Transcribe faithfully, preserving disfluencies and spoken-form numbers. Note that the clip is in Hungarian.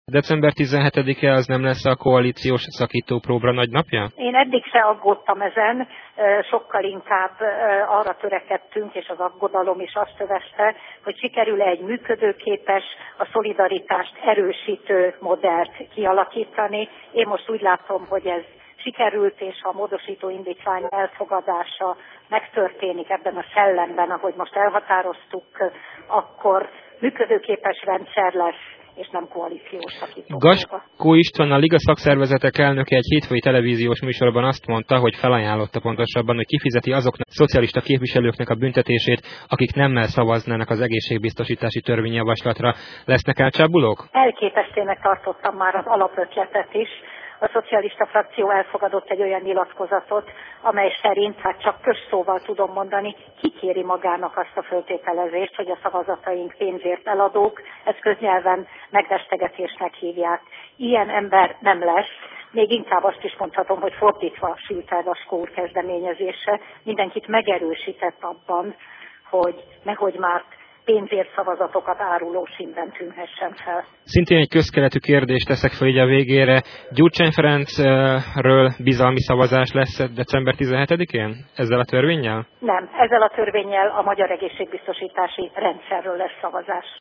december tizenhetedike az nem lesz a koalíciós szakítópróbra nagy napja? Én eddig se aggódtam ezen, sokkal inkább arra törekedtünk, és az aggodalom is azt öveste, hogy sikerül egy működőképes, a szolidaritást erősítő modellt kialakítani. Én most úgy látom, hogy ez sikerült, és ha a módosító indítvány elfogadása megtörténik ebben a szellemben, ahogy most elhatároztuk, akkor működőképes rendszer lesz, és nem koalíciós szakítópróba. Gaskó István, a Liga szakszervezetek elnöke egy hétfői televíziós műsorban azt mondta, hogy felajánlotta pontosabban, hogy kifizeti azoknak a szocialista képviselőknek a büntetését, akik nemmel szavaznának az egészségbiztosítási törvényjavaslatra. Lesznek elcsábulók? Elképesztőnek tartottam már az alapötletet is. A szocialista frakció elfogadott egy olyan nyilatkozatot, amely szerint, hát csak közszóval tudom mondani, kikéri magának azt a föltételezést, hogy a szavazataink pénzért eladók, ezt köznyelven megvesztegetésnek hívják. Ilyen ember nem lesz, még inkább azt is mondhatom, hogy fordítva sült el Gaskó úr kezdeményezése, mindenkit megerősített abban, hogy nehogy már pénzért szavazatokat áruló színben tűnhessen fel. Szintén egy közkeletű kérdést teszek fel így a végére. Gyurcsány Ferencről bizalmi szavazás lesz december tizenhetedikén? Ezzel a törvénnyel? Nem, ezzel a törvénnyel a magyar egészségbiztosítási rendszerről lesz szavazás.